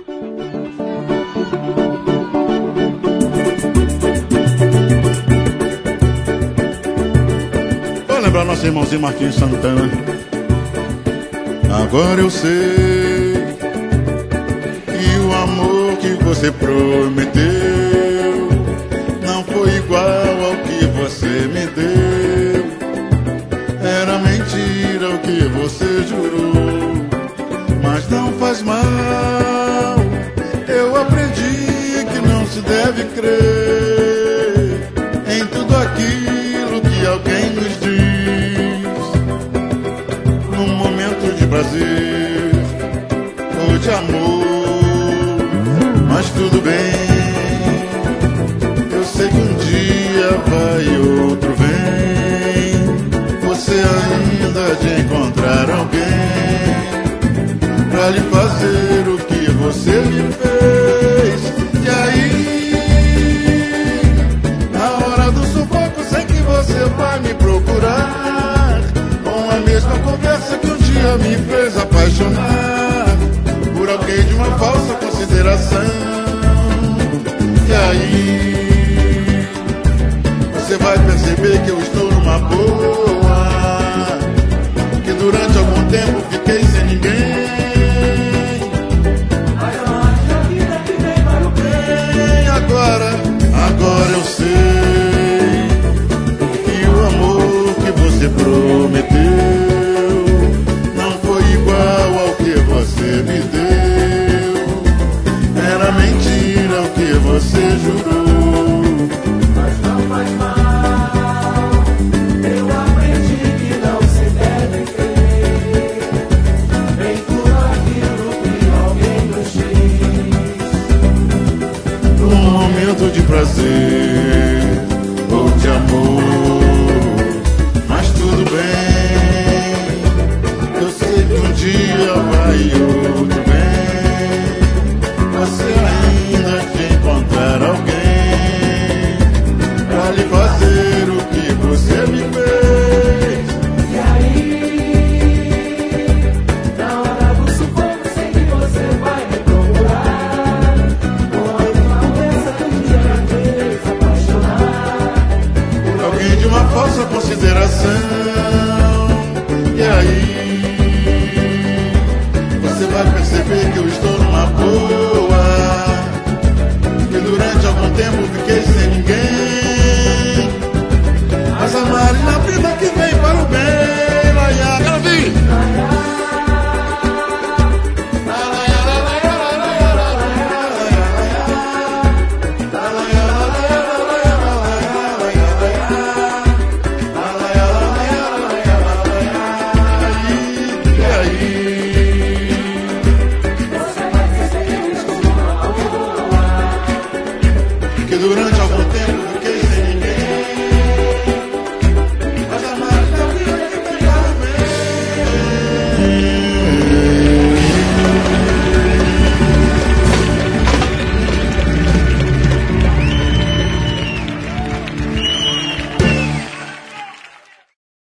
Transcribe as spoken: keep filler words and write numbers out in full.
Vou lembrar nosso irmãozinho Marquinhos Santana. Agora eu sei que o amor que você prometeu não foi igual ao que você me deu. Era mentira o que você jurou, mas não faz mal. Eu aprendi que não se deve crer em tudo aquilo que alguém nos diz num momento de prazer ou de amor. Mas tudo bem, eu sei que um dia vai, outro vem. Você ainda há de encontrar alguém pra lhe fazer o que você me fez. E aí, na hora do sufoco, sei que você vai me procurar, com a mesma conversa que um dia me fez apaixonar por alguém de uma falsa consideração. E aí, você vai perceber que eu estou numa boa, que durante algum tempo fiquei sem ninguém. Agora, agora eu sei que o amor que você prometeu não foi igual ao que você me deu. Era mentira o que você jurou, mas não faz mal. Eu aprendi que não se deve crer em tudo aquilo que alguém nos diz num momento de prazer ou de amor. Mas tudo bem, eu sei que um dia vai, outro vem. Você ainda há de encontrar alguém pra lhe fazer o que você me fez. E aí, na hora do sufoco, sei que você vai me procurar, com a mesma conversa que um dia me fez apaixonar Por alguém de uma falsa consideração. E aí, você vai perceber que eu estou numa boa, que durante algum tempo fiquei sem ninguém. Mas a Marina prima que vem para o bem, Laia, quero vir. E aí, você vai perceber que estou numa boa, que durante algum tempo